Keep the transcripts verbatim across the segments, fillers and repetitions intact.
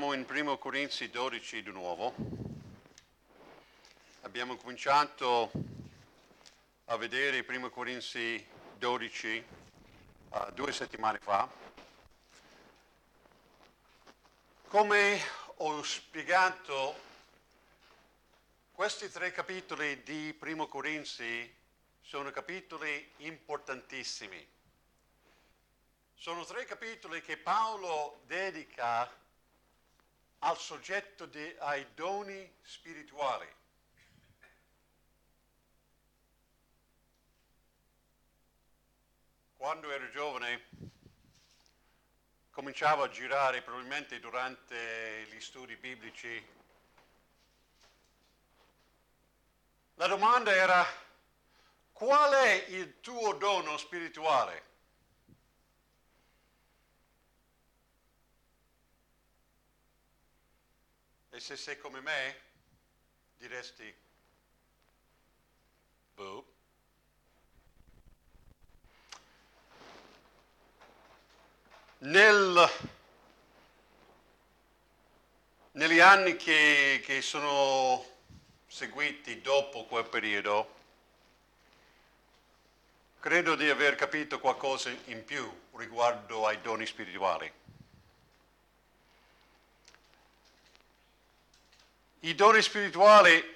Siamo in Primo Corinzi dodici di nuovo. Abbiamo cominciato a vedere Primo Corinzi dodici uh, due settimane fa. Come ho spiegato, questi tre capitoli di Primo Corinzi sono capitoli importantissimi. Sono tre capitoli che Paolo dedica al soggetto di, ai doni spirituali. Quando ero giovane cominciavo a girare, probabilmente durante gli studi biblici. La domanda era: qual è il tuo dono spirituale? E se sei come me, diresti, boh. Nel, negli anni che, che sono seguiti dopo quel periodo, credo di aver capito qualcosa in più riguardo ai doni spirituali. I doni spirituali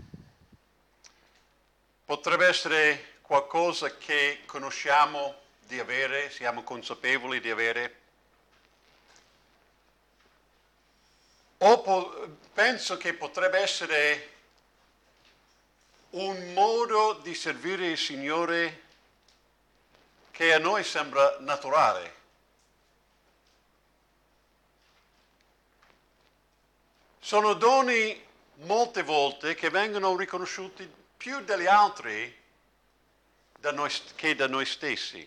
potrebbe essere qualcosa che conosciamo di avere, siamo consapevoli di avere, o po- penso che potrebbe essere un modo di servire il Signore che a noi sembra naturale. Sono doni molte volte che vengono riconosciuti più degli altri da noi, che da noi stessi.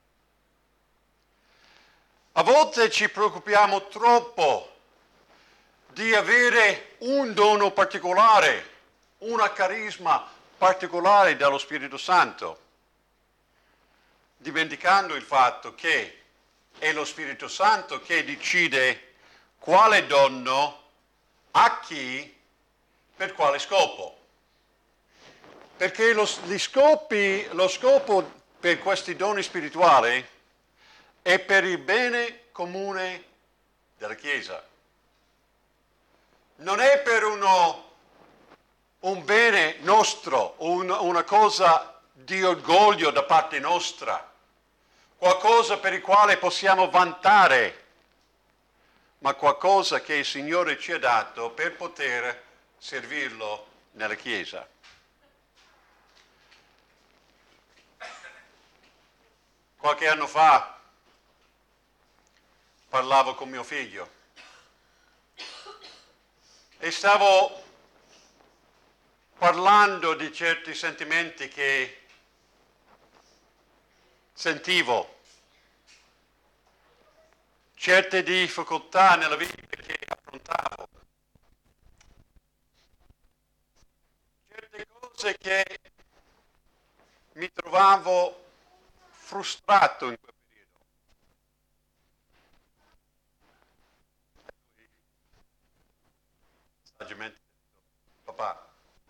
A volte ci preoccupiamo troppo di avere un dono particolare, una carisma particolare dallo Spirito Santo, dimenticando il fatto che è lo Spirito Santo che decide quale dono a chi, per quale scopo. Perché lo, gli scopi, lo scopo per questi doni spirituali è per il bene comune della Chiesa. Non è per uno, un bene nostro, un, una cosa di orgoglio da parte nostra, qualcosa per il quale possiamo vantare, ma qualcosa che il Signore ci ha dato per poter servirlo nella Chiesa. Qualche anno fa parlavo con mio figlio e stavo parlando di certi sentimenti che sentivo, certe difficoltà nella vita che affrontavo, certe cose che mi trovavo frustrato in quel periodo. Saggiamente detto: papà,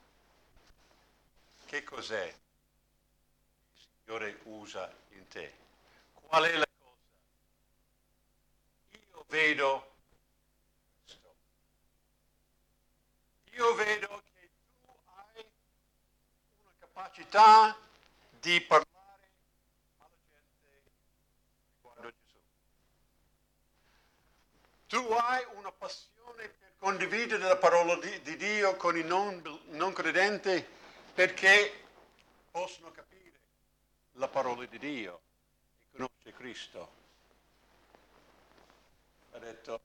che cos'è che il Signore usa in te? Qual è la cosa? Io vedo questo. Io vedo che tu hai una capacità di parlare alla gente riguardo Gesù. Tu hai una passione per condividere la parola di, di Dio con i non, non credenti perché possono capire la parola di Dio e conoscere Cristo. Ha detto: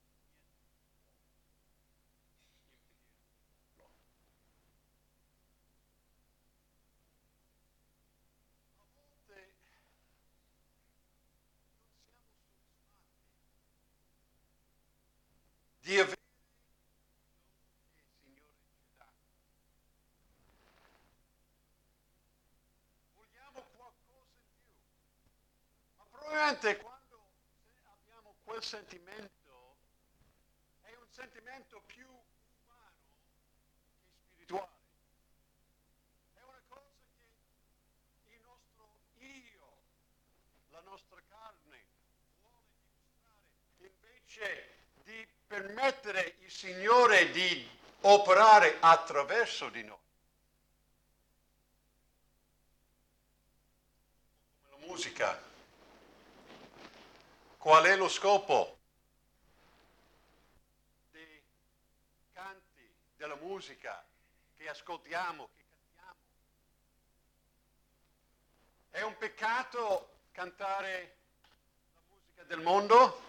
di avere il Signore ci dà. Vogliamo qualcosa in più. Ma probabilmente quando abbiamo quel sentimento è sentimento più umano che spirituale. È una cosa che il nostro io, la nostra carne, vuole dimostrare, invece di permettere il Signore di operare attraverso di noi. Come la musica. Qual è lo scopo dei canti, della musica che ascoltiamo, che cantiamo? È un peccato cantare la musica del mondo?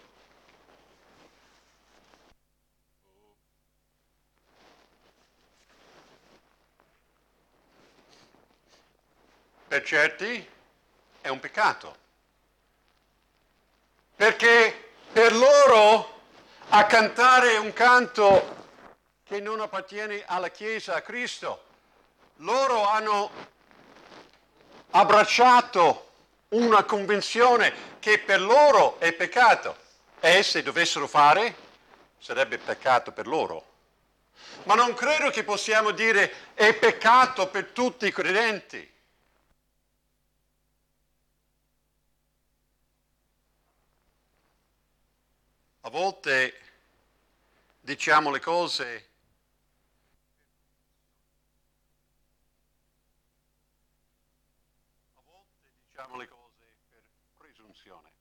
Per certi è un peccato. Perché per loro a cantare un canto che non appartiene alla Chiesa, a Cristo, loro hanno abbracciato una convinzione che per loro è peccato. E se dovessero fare, sarebbe peccato per loro. Ma non credo che possiamo dire è peccato per tutti i credenti. A volte diciamo le cose a volte diciamo le cose per presunzione.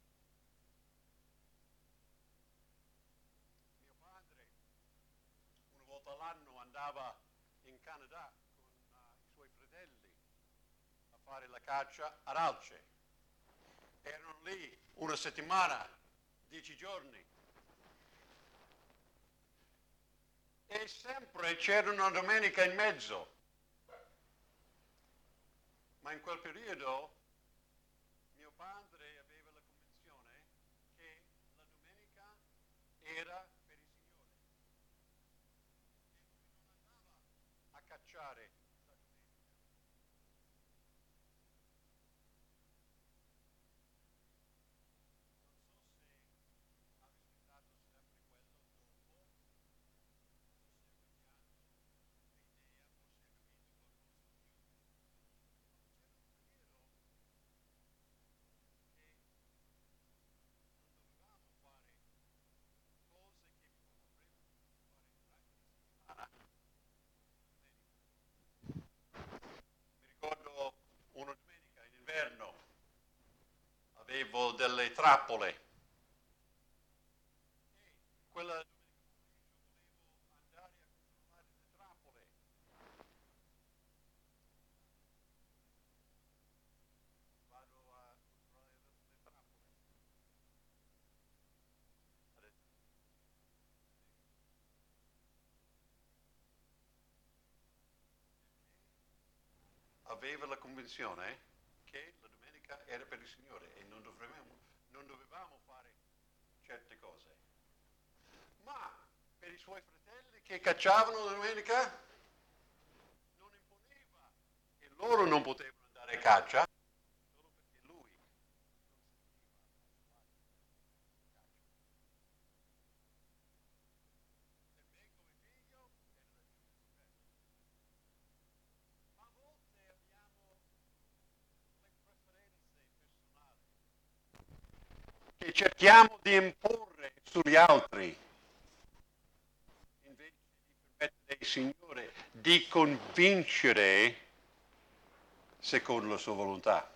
Mio padre una volta all'anno andava in Canada con uh, i suoi fratelli a fare la caccia ad alce. Erano lì una settimana, dieci giorni. E sempre c'era una domenica in mezzo. Ma in quel periodo mio padre aveva la convinzione che la domenica era per il Signore. E lui non andava a cacciare la domenica. Non so se ha rispettato sempre quello dopo. Mi ricordo una domenica in inverno avevo delle trappole. Quella domenica pomeriggio volevo andare a controllare le trappole. Vado a controllare le trappole. Adesso aveva la convinzione che la domenica era per il Signore e non dovevamo, non dovevamo fare certe cose. Ma per i suoi fratelli che cacciavano la domenica non imponeva che loro non potevano andare a caccia solo perché lui non sentiva a fare caccia. Per me come figlio era la giusta cosa. Ma a volte abbiamo le preferenze personali che cerchiamo di imporre sugli altri invece di permettere al Signore di convincere secondo la sua volontà.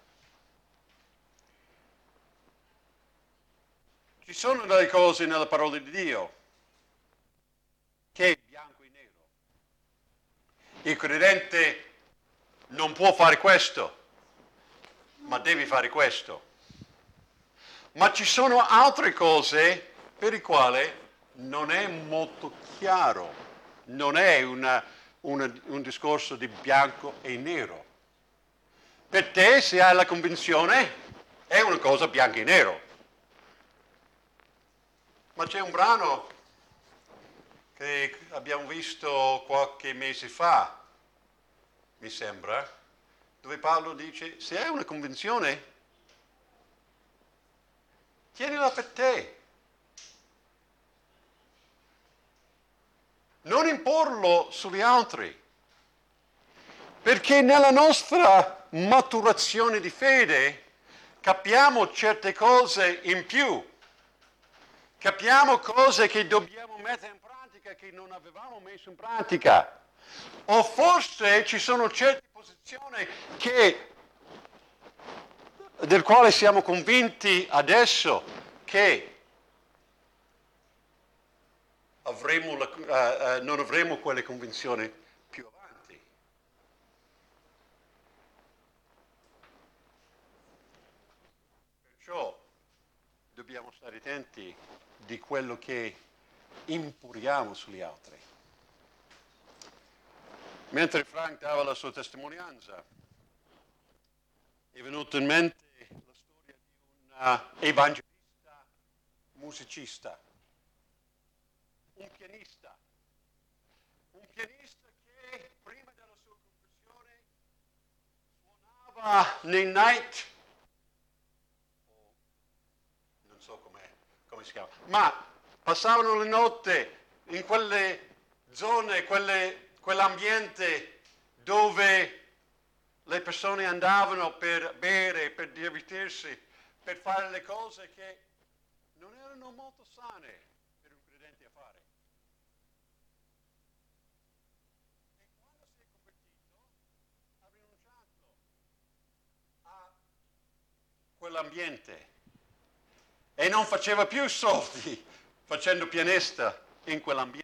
Ci sono delle cose nella parola di Dio che è bianco e nero. Il credente non può fare questo, ma deve fare questo. Ma ci sono altre cose per le quali non è molto chiaro, non è una, una, un discorso di bianco e nero. Per te, se hai la convinzione, è una cosa bianco e nero. Ma c'è un brano che abbiamo visto qualche mese fa, mi sembra, dove Paolo dice, se hai una convinzione, tienila per te. non imporlo sugli altri, perché nella nostra maturazione di fede capiamo certe cose in più, capiamo cose che dobbiamo mettere in pratica che non avevamo messo in pratica, o forse ci sono certe posizioni che, del quale siamo convinti adesso che avremo la, uh, uh, non avremo quelle convinzioni più avanti. Perciò dobbiamo stare attenti di quello che impuriamo sugli altri. Mentre Frank dava la sua testimonianza, è venuto in mente la storia di un uh, evangelista musicista, un pianista, un pianista che prima della sua conversione suonava nei night, non so com'è, come si chiama, ma passavano le notte in quelle zone, quelle, quell'ambiente dove le persone andavano per bere, per divertirsi, per fare le cose che non erano molto sane per un credente a fare. E quando si è convertito ha rinunciato a quell'ambiente e non faceva più soldi facendo pianista in quell'ambiente.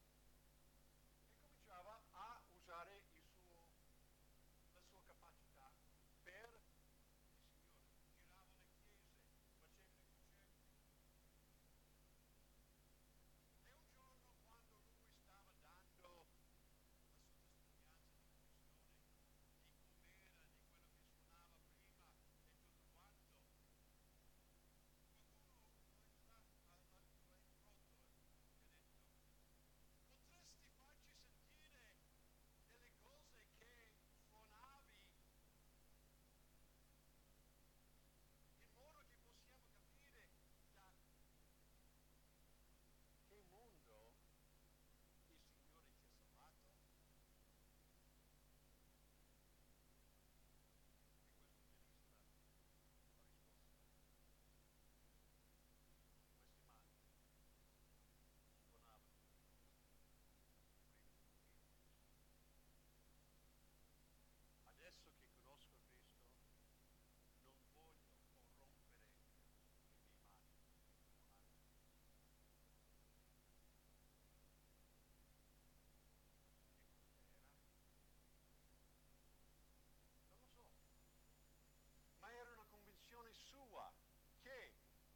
Sua che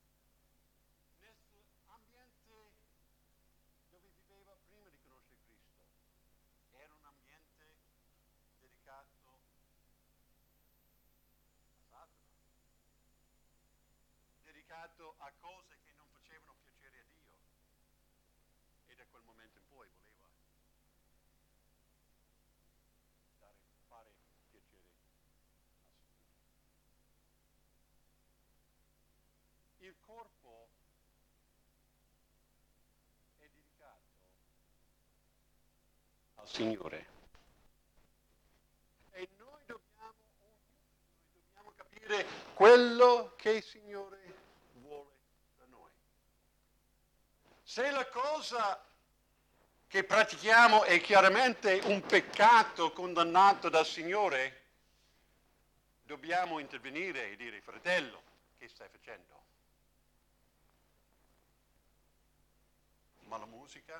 nell'ambiente dove viveva prima di conoscere Cristo era un ambiente dedicato a Satana, dedicato a cose che non facevano piacere a Dio, e da quel momento in poi voleva dare, fare piacere a Signore. Il corpo è dedicato al Signore e noi dobbiamo, noi dobbiamo capire quello che il Signore vuole da noi. Se la cosa che pratichiamo è chiaramente un peccato condannato dal Signore, dobbiamo intervenire e dire: fratello, che stai facendo? Ma la musica?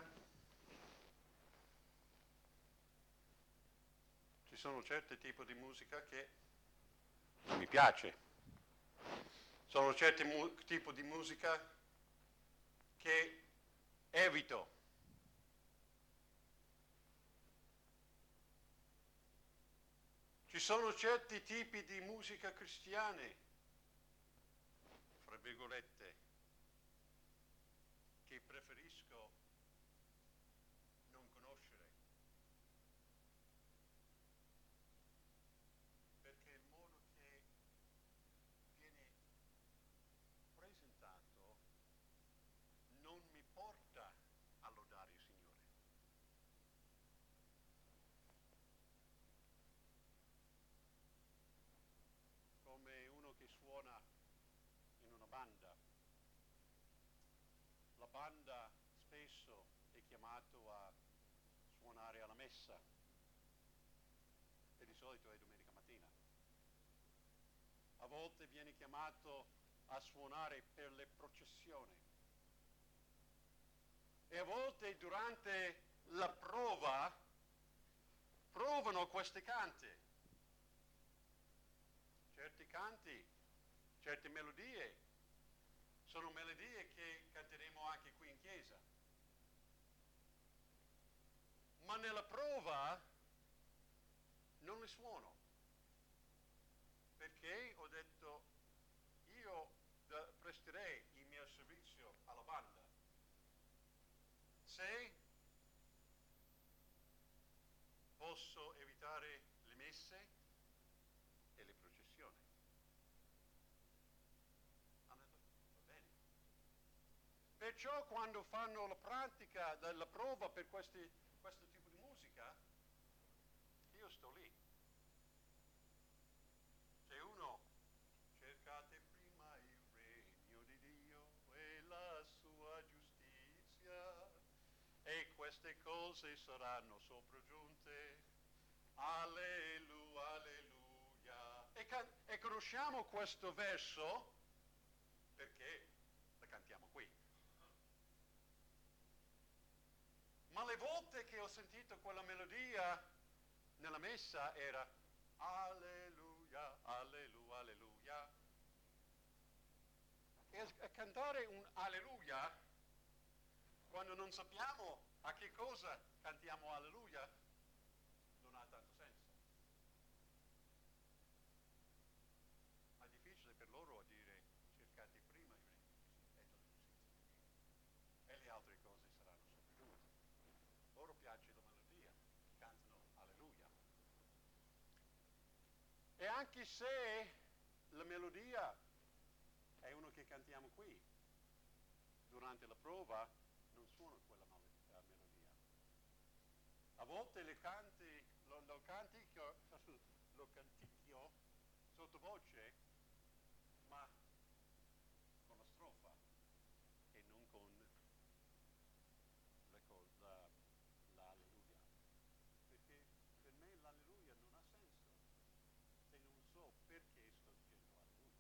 Ci sono certi tipi di musica che non mi piace. Sono certi mu- tipi di musica che evito. Ci sono certi tipi di musica cristiane, fra virgolette, che preferisco non conoscere, perché il modo che viene presentato non mi porta a lodare il Signore. banda spesso è chiamato a suonare alla messa, e di solito è domenica mattina. A volte viene chiamato a suonare per le processioni. E a volte durante la prova provano questi canti. Certi canti, certe melodie, sono melodie che canteremo anche qui in chiesa. Ma nella prova non le suono. Perché ho detto, io presterei il mio servizio alla banda se posso evitare le messe e le processioni. Va bene. Perciò quando fanno la pratica della prova per questi, questo tipo di musica, io sto lì. Se uno, cercate prima il regno di Dio e la sua giustizia, e queste cose saranno sopraggiunte. Alleluia, alleluia. E, can- e conosciamo questo verso perché la cantiamo qui. Ma le volte che ho sentito quella melodia nella messa era alleluia, alleluia, alleluia. E a cantare un alleluia, quando non sappiamo a che cosa cantiamo alleluia, non ha tanto senso. Ma è difficile per loro dire cercate prima il regno di Dio e la giustizia di Dio, e le altre cose saranno sopraggiunte. Loro piace la melodia, cantano alleluia. E anche se la melodia è una che cantiamo qui, durante la prova non suona quella melodia. A volte le canti, lo, lo canticchio, lo canticchio sottovoce, ma con la strofa e non con le co- la, l'alleluia. Perché per me l'alleluia non ha senso se non so perché sto dicendo alleluia.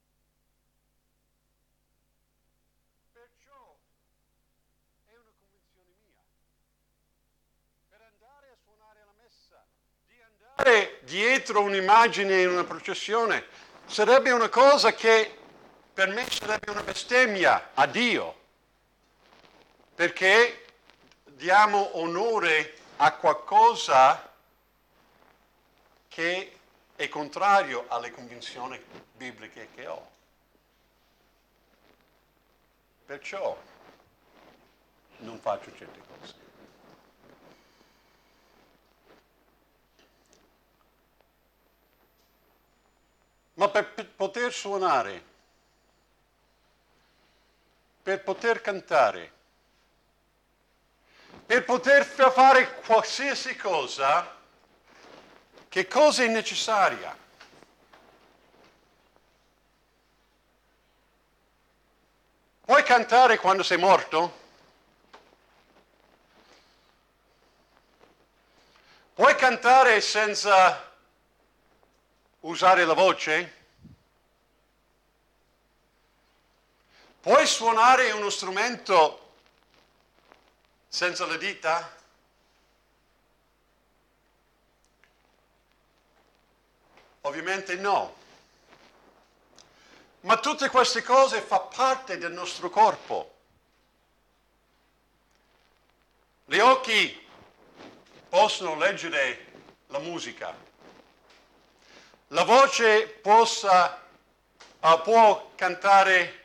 Perciò è una convinzione mia. Per andare a suonare alla messa, di andare dietro un'immagine in una processione, sarebbe una cosa che per me sarebbe una bestemmia a Dio, perché diamo onore a qualcosa che è contrario alle convinzioni bibliche che ho. Perciò non faccio certe cose. Ma per poter suonare, per poter cantare, per poter fare qualsiasi cosa, che cosa è necessaria? Puoi cantare quando sei morto? Puoi cantare senza usare la voce? Puoi suonare uno strumento senza le dita? Ovviamente no. Ma tutte queste cose fanno parte del nostro corpo. Gli occhi possono leggere la musica. La voce possa, uh, può cantare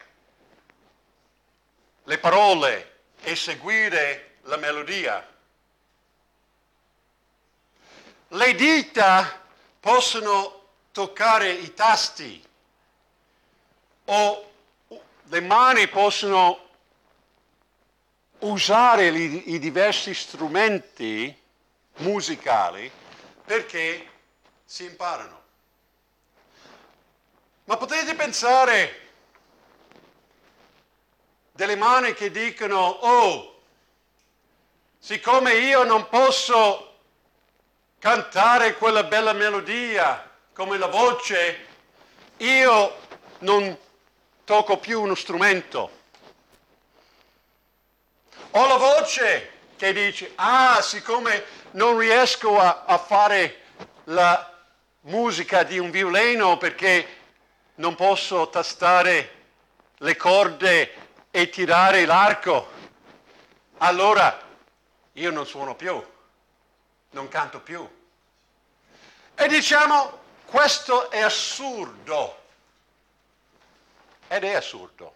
le parole e seguire la melodia. Le dita possono toccare i tasti o le mani possono usare i, i diversi strumenti musicali perché si imparano. Ma potete pensare delle mani che dicono, oh, siccome io non posso cantare quella bella melodia come la voce, io non tocco più uno strumento. O la voce che dice, ah, siccome non riesco a, a fare la musica di un violino perché non posso tastare le corde e tirare l'arco, allora io non suono più, non canto più. E diciamo, questo è assurdo. Ed è assurdo.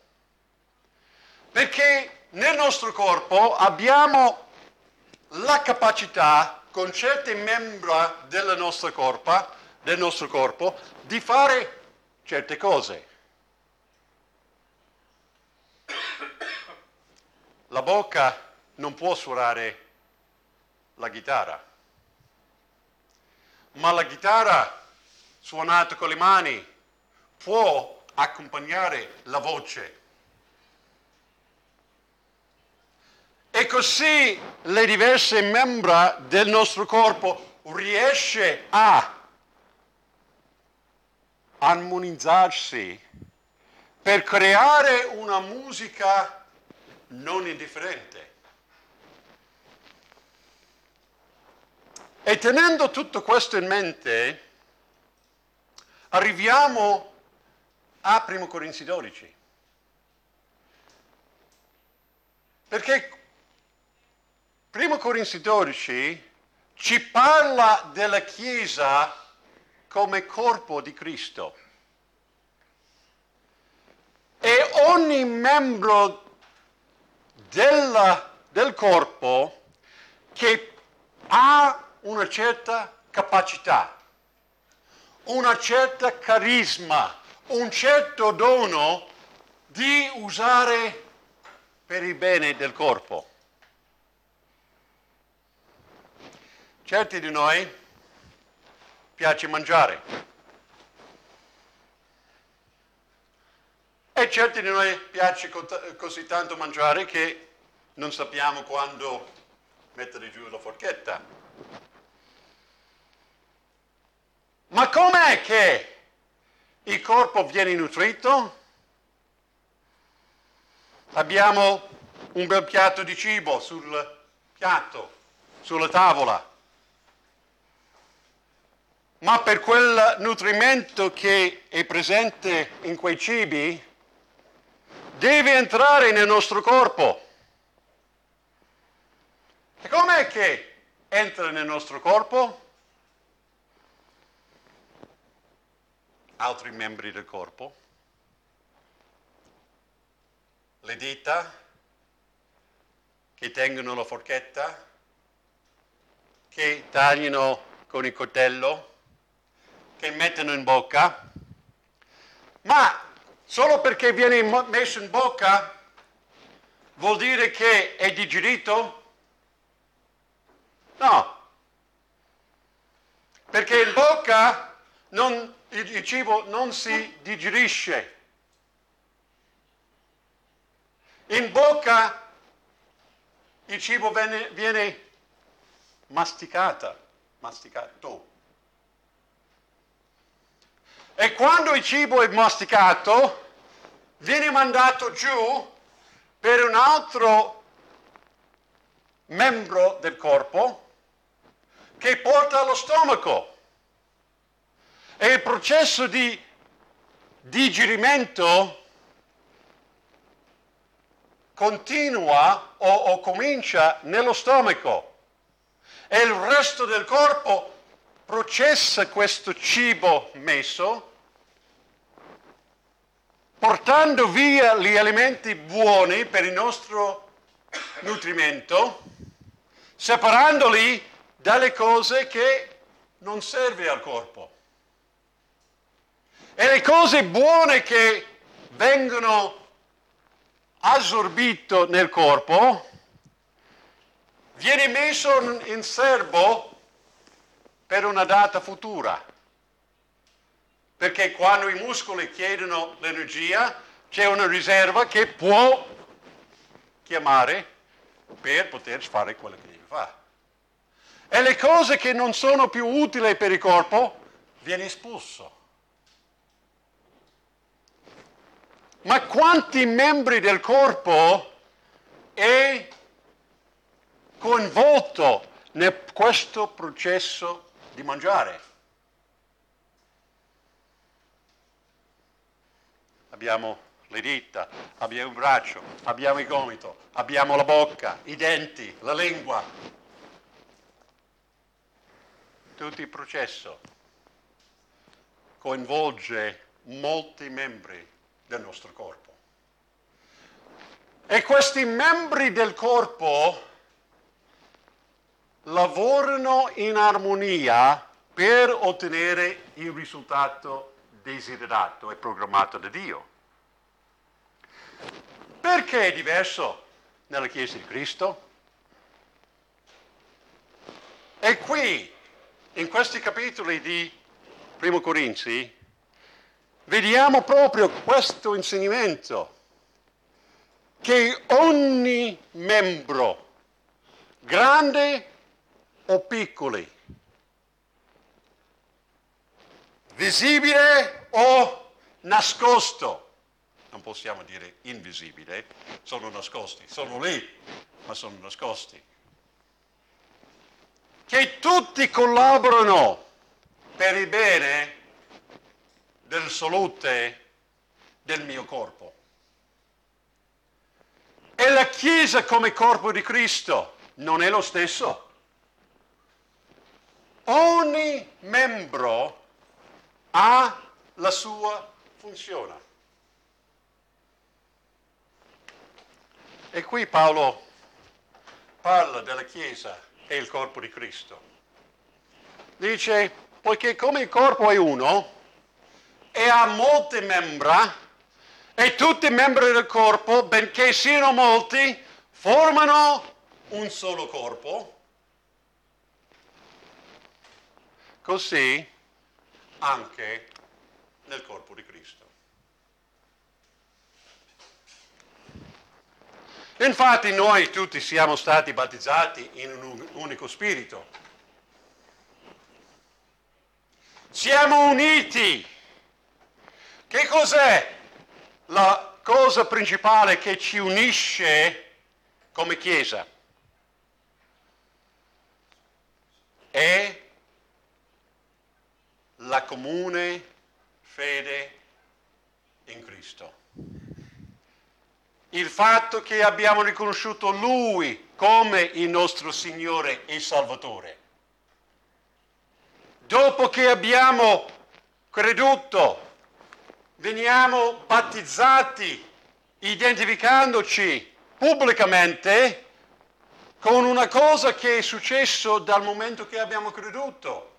Perché nel nostro corpo abbiamo la capacità, con certe membra della nostra corpo, del nostro corpo, di fare certe cose. La bocca non può suonare la chitarra, ma la chitarra suonata con le mani può accompagnare la voce. E così le diverse membra del nostro corpo riesce a armonizzarsi per creare una musica non indifferente. E tenendo tutto questo in mente, arriviamo a Primo Corinzi dodici. Perché Primo Corinzi dodici ci parla della Chiesa come corpo di Cristo. E ogni membro della, del corpo che ha una certa capacità, una certa carisma, un certo dono di usare per il bene del corpo. Certi di noi piace mangiare e certi di noi piace così tanto mangiare che non sappiamo quando mettere giù la forchetta. Ma com'è che il corpo viene nutrito? Abbiamo un bel piatto di cibo sul piatto, sulla tavola. Ma per quel nutrimento che è presente in quei cibi, deve entrare nel nostro corpo. E com'è che entra nel nostro corpo? Altri membri del corpo, le dita che tengono la forchetta, che tagliano con il coltello, che mettono in bocca, ma solo perché viene messo in bocca vuol dire che è digerito? No, perché in bocca non, il, il cibo non si digerisce. In bocca il cibo viene, viene masticata, masticato. E quando il cibo è masticato, viene mandato giù per un altro membro del corpo che porta allo stomaco. E il processo di digerimento continua o, o comincia nello stomaco e il resto del corpo processa questo cibo messo, portando via gli alimenti buoni per il nostro nutrimento, separandoli dalle cose che non serve al corpo. E le cose buone che vengono assorbite nel corpo viene messo in serbo per una data futura, perché quando i muscoli chiedono l'energia c'è una riserva che può chiamare per poter fare quello che deve fare. E le cose che non sono più utili per il corpo, viene espulso. Ma quanti membri del corpo è coinvolto in questo processo di mangiare? Abbiamo le dita, abbiamo il braccio, abbiamo il gomito, abbiamo la bocca, i denti, la lingua. Tutto il processo coinvolge molti membri del nostro corpo. E questi membri del corpo lavorano in armonia per ottenere il risultato desiderato e programmato da Dio. Perché è diverso nella Chiesa di Cristo? E qui, in questi capitoli di Primo Corinzi, vediamo proprio questo insegnamento, che ogni membro, grande o piccoli, visibile o nascosto, non possiamo dire invisibile, sono nascosti, sono lì, ma sono nascosti, che tutti collaborano per il bene della salute del mio corpo. E la Chiesa come corpo di Cristo non è lo stesso. Ogni membro ha la sua funzione. E qui Paolo parla della Chiesa e il corpo di Cristo. Dice, poiché come il corpo è uno e ha molte membra, e tutti i membri del corpo, benché siano molti, formano un solo corpo, così anche nel corpo di Cristo. Infatti noi tutti siamo stati battezzati in un unico spirito. Siamo uniti. Che cos'è la cosa principale che ci unisce come Chiesa? È la comune fede in Cristo. Il fatto che abbiamo riconosciuto Lui come il nostro Signore e Salvatore. Dopo che abbiamo creduto, veniamo battezzati, identificandoci pubblicamente con una cosa che è successo dal momento che abbiamo creduto.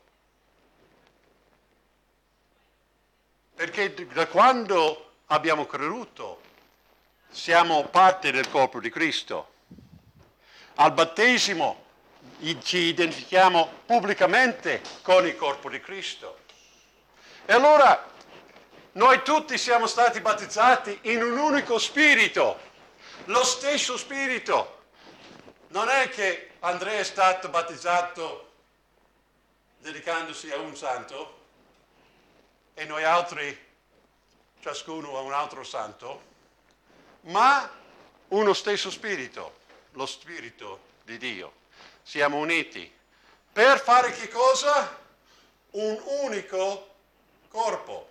Perché da quando abbiamo creduto siamo parte del corpo di Cristo. Al battesimo ci identifichiamo pubblicamente con il corpo di Cristo. E allora noi tutti siamo stati battezzati in un unico spirito, lo stesso spirito. Non è che Andrea è stato battezzato dedicandosi a un santo e noi altri, ciascuno a un altro santo, ma uno stesso spirito, lo spirito di Dio. Siamo uniti per fare che cosa? Un unico corpo.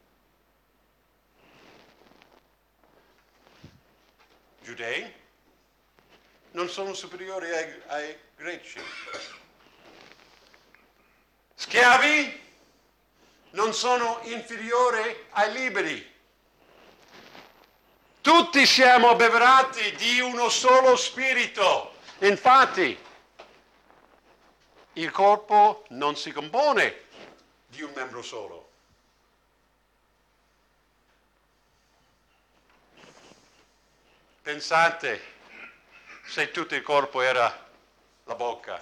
Giudei non sono superiori ai, ai greci. Schiavi non sono inferiori ai liberi. Tutti siamo abbeverati di uno solo spirito. Infatti, il corpo non si compone di un membro solo. Pensate se tutto il corpo era la bocca,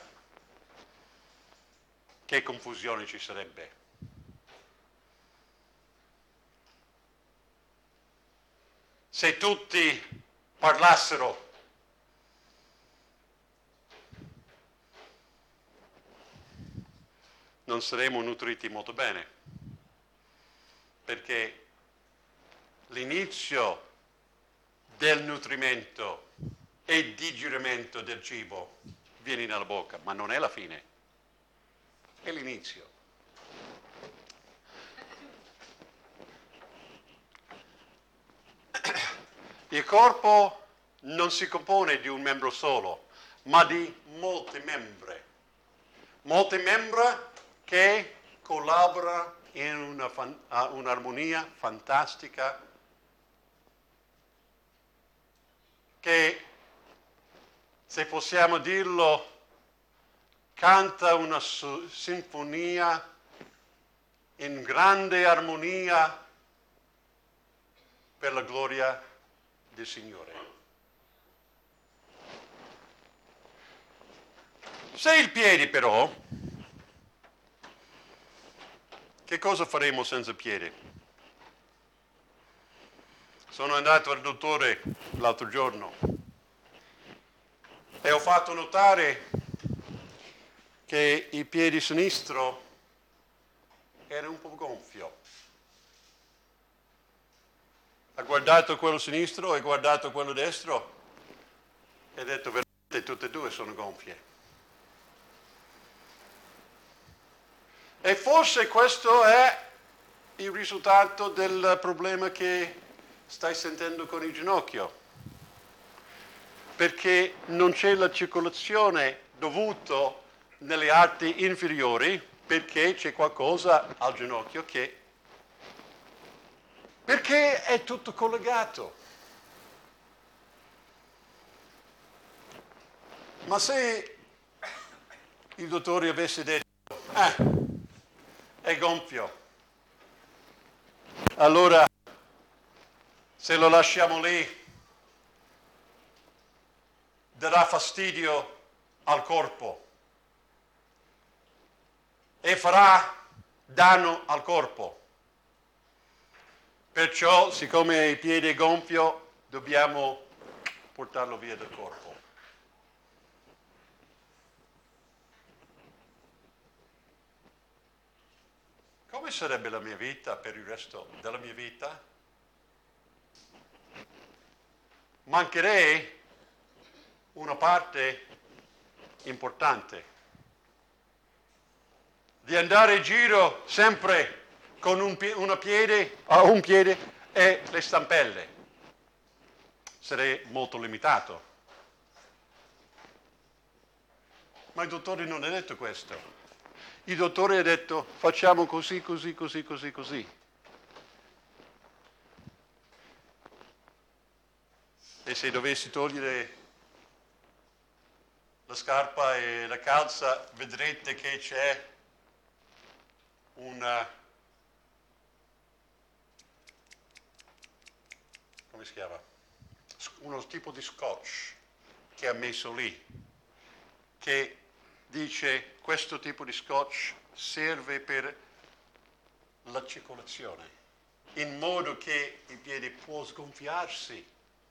che confusione ci sarebbe. Se tutti parlassero non saremo nutriti molto bene, perché l'inizio del nutrimento e digerimento del cibo viene nella bocca, ma non è la fine, è l'inizio. Il corpo non si compone di un membro solo, ma di molte membre. Molte membra che collaborano in una fan- un'armonia fantastica che, se possiamo dirlo, canta una su- sinfonia in grande armonia per la gloria del Signore. Se il piede però, che cosa faremo senza piede? Sono andato al dottore l'altro giorno e ho fatto notare che il piede sinistro era un po' gonfio. Ha guardato quello sinistro e guardato quello destro e ha detto veramente tutte e due sono gonfie. E forse questo è il risultato del problema che stai sentendo con il ginocchio, perché non c'è la circolazione dovuta nelle arti inferiori, perché c'è qualcosa al ginocchio che... perché è tutto collegato. Ma se il dottore avesse detto, eh, è gonfio, allora se lo lasciamo lì darà fastidio al corpo e farà danno al corpo. Perciò, siccome il piede è gonfio, dobbiamo portarlo via dal corpo. Come sarebbe la mia vita per il resto della mia vita? Mancherei una parte importante. Di andare in giro sempre con un, pie- una piede, uh, un piede e le stampelle. Sarei molto limitato. Ma il dottore non ha detto questo. Il dottore ha detto facciamo così, così, così, così, così. E se dovessi togliere la scarpa e la calza, vedrete che c'è una... come si chiama? Uno tipo di scotch che ha messo lì, che dice questo tipo di scotch serve per la circolazione, in modo che il piede può sgonfiarsi.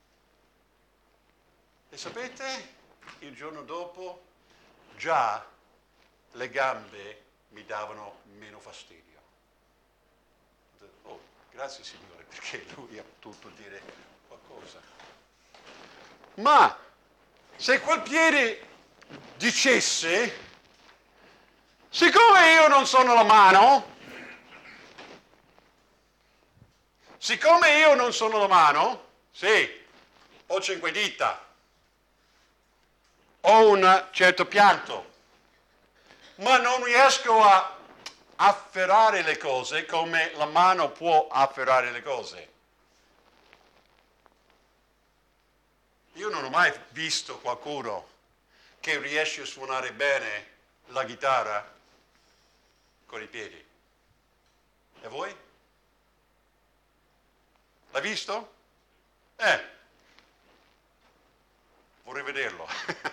E sapete, il giorno dopo già le gambe mi davano meno fastidio. Oh, grazie Signore, perché Lui ha potuto dire qualcosa. Ma se quel piede dicesse, siccome io non sono la mano, siccome io non sono la mano, sì, ho cinque dita, ho un certo pianto, ma non riesco a afferrare le cose come la mano può afferrare le cose. Io non ho mai visto qualcuno che riesce a suonare bene la chitarra con i piedi. E voi? L'hai visto? Eh, vorrei vederlo.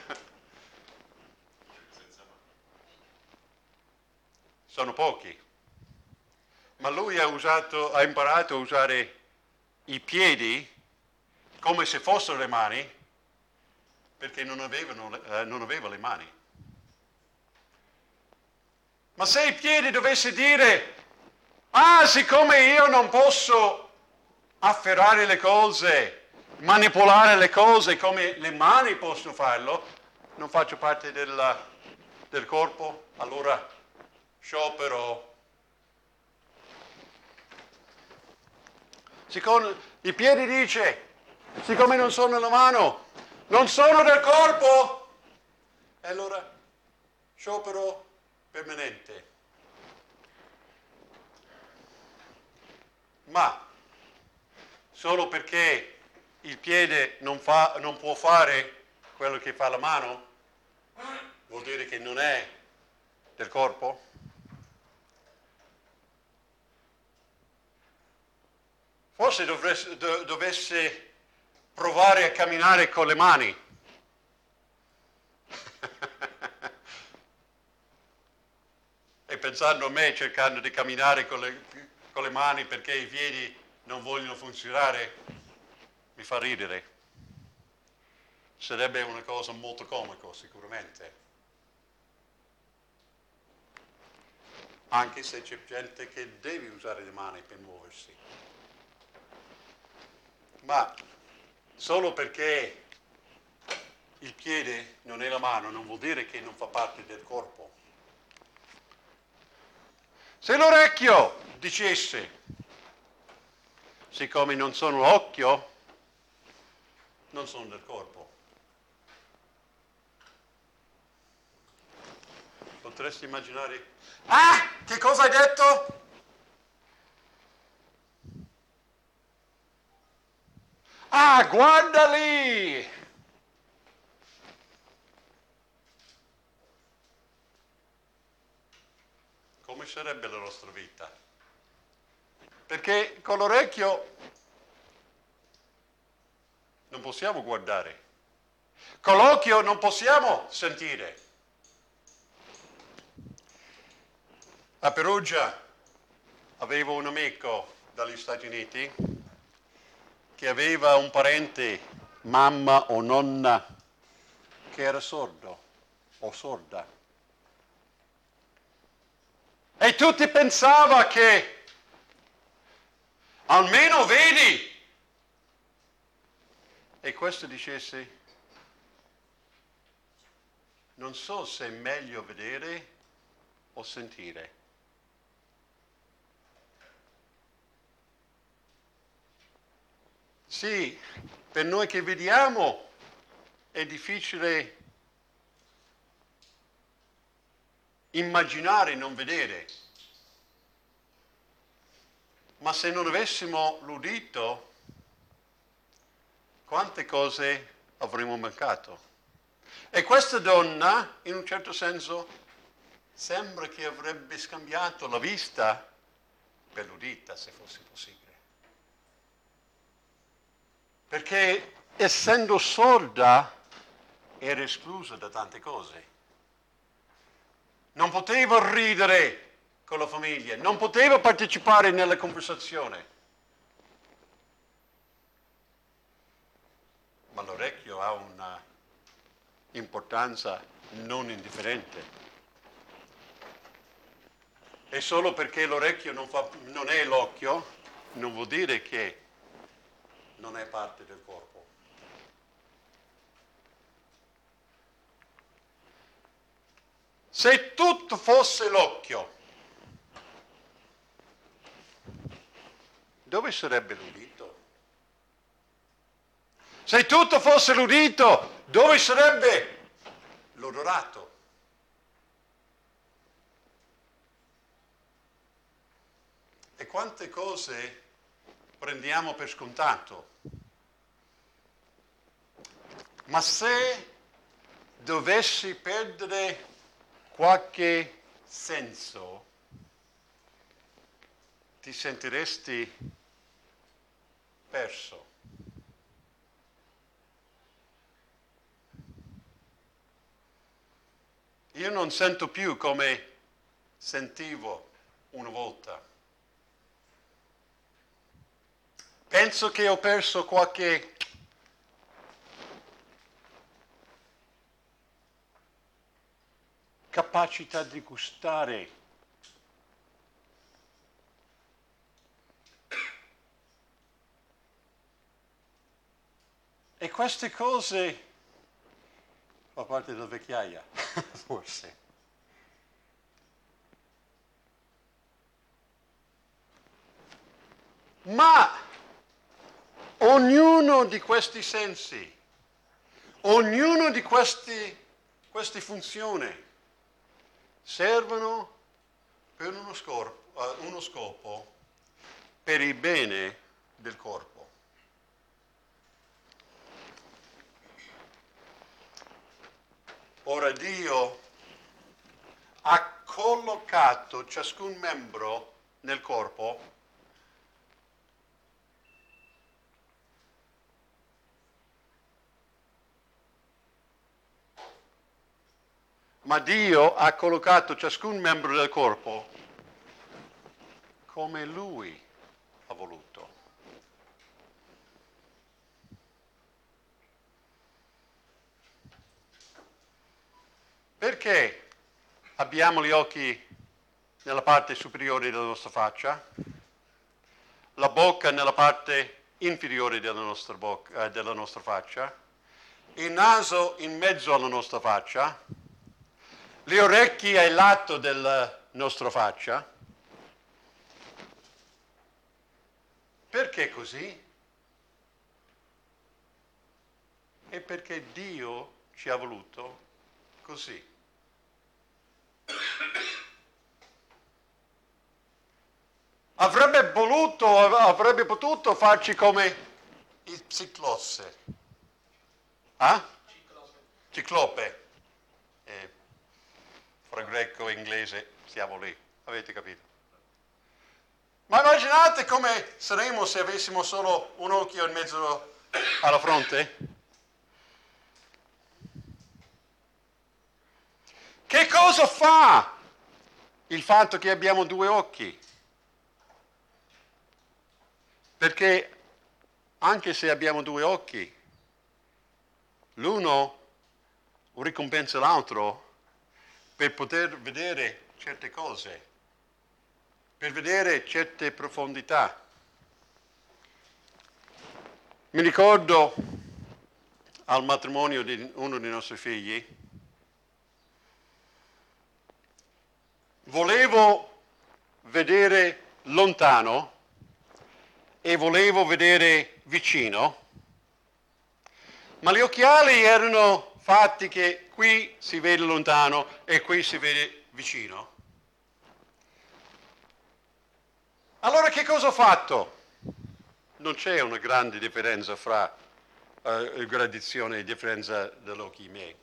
Sono pochi. Ma lui ha usato, ha imparato a usare i piedi come se fossero le mani, perché non avevano, eh, non aveva le mani. Ma se il piede dovesse dire, ah, siccome io non posso afferrare le cose, manipolare le cose come le mani possono farlo, non faccio parte della, del corpo, allora sciopero. Siccome il piede dice, siccome non sono la mano, non sono del corpo, e allora sciopero permanente. Ma solo perché il piede non, fa, non può fare quello che fa la mano, vuol dire che non è del corpo? Forse dovresse, do, dovesse provare a camminare con le mani. E pensando a me cercando di camminare con le, con le mani perché i piedi non vogliono funzionare, mi fa ridere. Sarebbe una cosa molto comica sicuramente. Anche se c'è gente che deve usare le mani per muoversi. Ma solo perché il piede non è la mano non vuol dire che non fa parte del corpo. Se l'orecchio dicesse, siccome non sono l'occhio, non sono del corpo. Potresti immaginare, ah, che cosa hai detto? Ah, guarda lì! Come sarebbe la nostra vita? Perché con l'orecchio non possiamo guardare, con l'occhio non possiamo sentire. A Perugia avevo un amico dagli Stati Uniti che aveva un parente, mamma o nonna, che era sordo o sorda. E tutti pensavano che almeno vedi. E questo dicesse, non so se è meglio vedere o sentire. Sì, per noi che vediamo è difficile immaginare non vedere, ma se non avessimo l'udito, quante cose avremmo mancato. E questa donna, in un certo senso, sembra che avrebbe scambiato la vista per l'udita, se fosse possibile. Perché essendo sorda era esclusa da tante cose. Non poteva ridere con la famiglia, non poteva partecipare nella conversazione. Ma l'orecchio ha una importanza non indifferente. E solo perché l'orecchio non, fa, non è l'occhio, non vuol dire che non è parte del corpo. Se tutto fosse l'occhio, dove sarebbe l'udito? Se tutto fosse l'udito, dove sarebbe l'odorato? E quante cose prendiamo per scontato? Ma se dovessi perdere qualche senso, ti sentiresti perso. Io non sento più come sentivo una volta. Penso che ho perso qualche capacità di gustare queste cose fa parte della vecchiaia, forse. Ma ognuno di questi sensi, ognuno di questi, queste funzioni servono per uno scopo, uh, uno scopo per il bene del corpo. Ora Dio ha collocato ciascun membro nel corpo ma Dio ha collocato ciascun membro del corpo come Lui ha voluto. Perché abbiamo gli occhi nella parte superiore della nostra faccia, la bocca nella parte inferiore della nostra, bocca, eh, della nostra faccia, il naso in mezzo alla nostra faccia, le orecchie ai lato della nostra faccia? Perché così? È perché Dio ci ha voluto così. Avrebbe voluto, avrebbe potuto farci come il ciclope. Ah? Ciclope. Ciclope. Eh, fra greco e inglese siamo lì, avete capito? Ma immaginate come saremmo se avessimo solo un occhio in mezzo alla fronte? Che cosa fa il fatto che abbiamo due occhi? Perché anche se abbiamo due occhi, l'uno ricompensa l'altro per poter vedere certe cose, per vedere certe profondità. Mi ricordo al matrimonio di uno dei nostri figli, volevo vedere lontano e volevo vedere vicino, ma gli occhiali erano fatti che qui si vede lontano e qui si vede vicino. Allora che cosa ho fatto? Non c'è una grande differenza fra uh, gradazione e differenza degli occhi miei.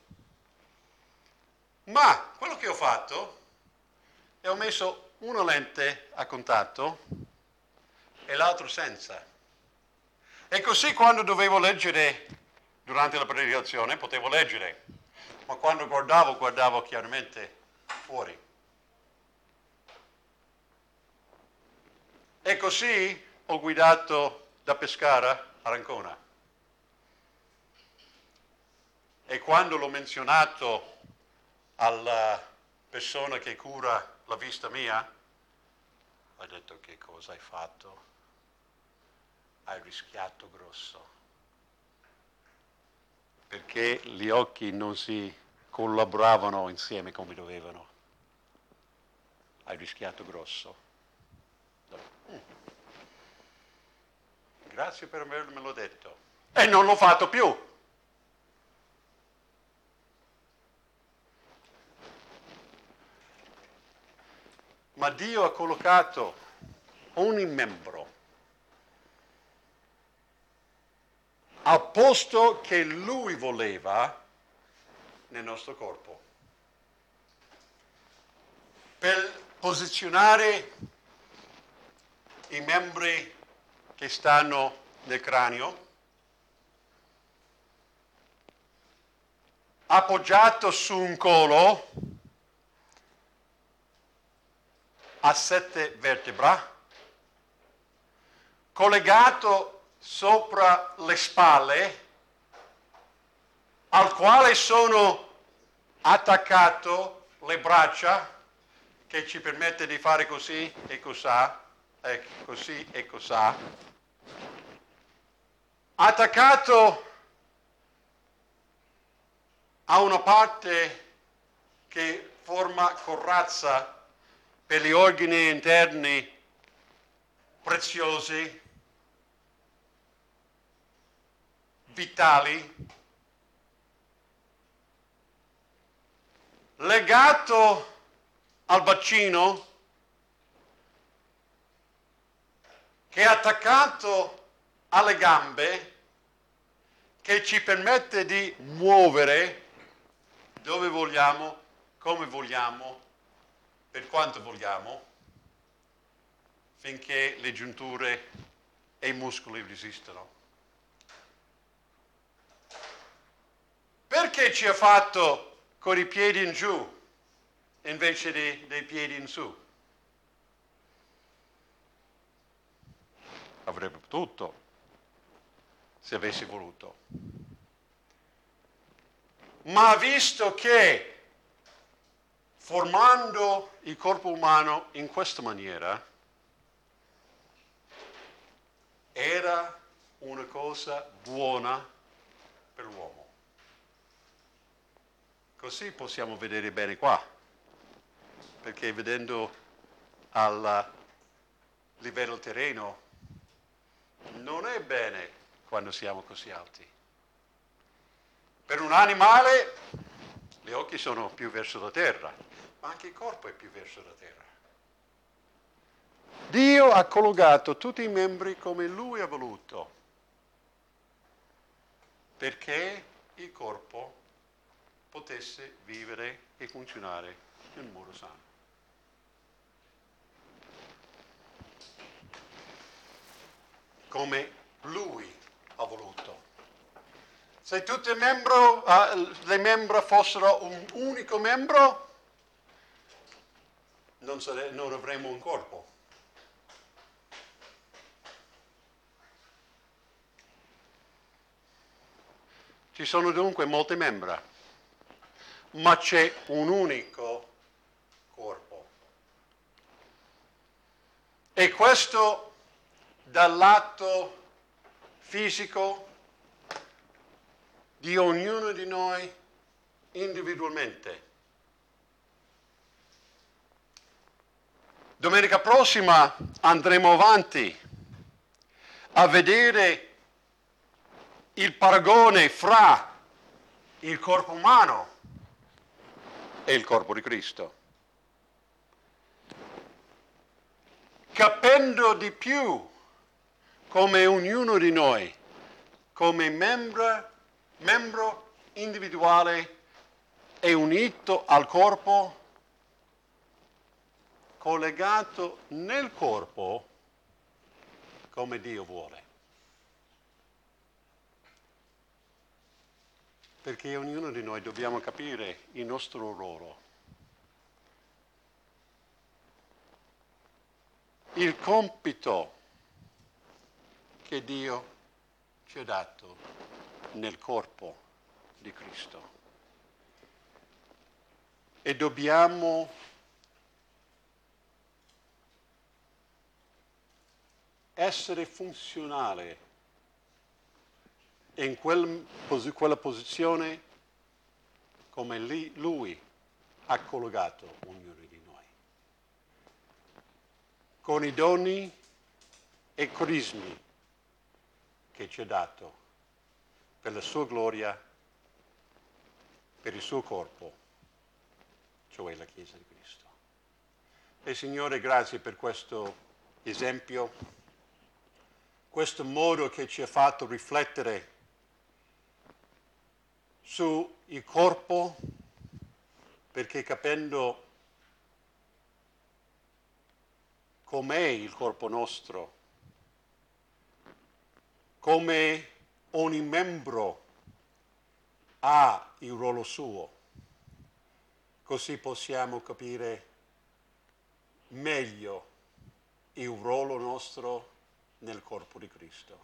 Ma quello che ho fatto è ho messo una lente a contatto e l'altro senza. E così quando dovevo leggere durante la predicazione potevo leggere, ma quando guardavo, guardavo chiaramente fuori. E così ho guidato da Pescara a Ancona. E quando l'ho menzionato alla persona che cura la vista mia, ha detto: che cosa hai fatto? Hai rischiato grosso. Perché gli occhi non si collaboravano insieme come dovevano. Hai rischiato grosso. Mm. Grazie per avermelo detto. E non l'ho fatto più. Ma Dio ha collocato ogni membro al posto che Lui voleva nel nostro corpo, per posizionare i membri che stanno nel cranio, appoggiato su un collo a sette vertebre, collegato sopra le spalle, al quale sono attaccato le braccia, che ci permette di fare così e cosà, e così e cosà, attaccato ha una parte che forma corazza per gli organi interni preziosi, vitali, legato al bacino, che è attaccato alle gambe, che ci permette di muovere dove vogliamo, come vogliamo, per quanto vogliamo, finché le giunture e i muscoli resistono. Perché ci ha fatto con i piedi in giù invece di, dei piedi in su? Avrebbe potuto, se avessi voluto. Ma visto che formando il corpo umano in questa maniera era una cosa buona per l'uomo. Così possiamo vedere bene qua, perché vedendo al livello terreno non è bene quando siamo così alti. Per un animale gli occhi sono più verso la terra, ma anche il corpo è più verso la terra. Dio ha collocato tutti i membri come Lui ha voluto, perché il corpo potesse vivere e funzionare in un modo sano. Come Lui ha voluto. Se tutti i membri, uh, le membra fossero un unico membro, non, sare- non avremmo un corpo. Ci sono dunque molte membra, ma c'è un unico corpo. E questo dal lato fisico di ognuno di noi individualmente. Domenica prossima andremo avanti a vedere il paragone fra il corpo umano e il corpo di Cristo. Capendo di più come ognuno di noi, come membro, membro individuale è unito al corpo, collegato nel corpo come Dio vuole. Perché ognuno di noi dobbiamo capire il nostro ruolo. Il compito che Dio ci ha dato nel corpo di Cristo. E dobbiamo essere funzionali in quel, quella posizione come lì, Lui ha collocato ognuno di noi. Con i doni e carismi che ci ha dato per la sua gloria, per il suo corpo, cioè la Chiesa di Cristo. E Signore, grazie per questo esempio, questo modo che ci ha fatto riflettere sul corpo, perché capendo com'è il corpo nostro, come ogni membro ha il ruolo suo, così possiamo capire meglio il ruolo nostro nel corpo di Cristo.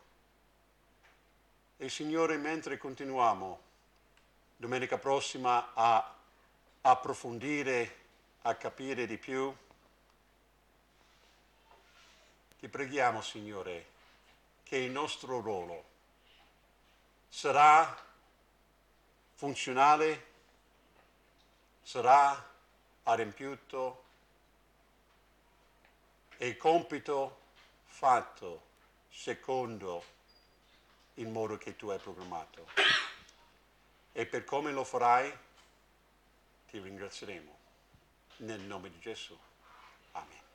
E Signore, mentre continuiamo domenica prossima a approfondire, a capire di più, ti preghiamo, Signore, che il nostro ruolo sarà funzionale sarà adempiuto e il compito fatto secondo il modo che tu hai programmato. E per come lo farai, ti ringrazieremo. Nel nome di Gesù. Amen.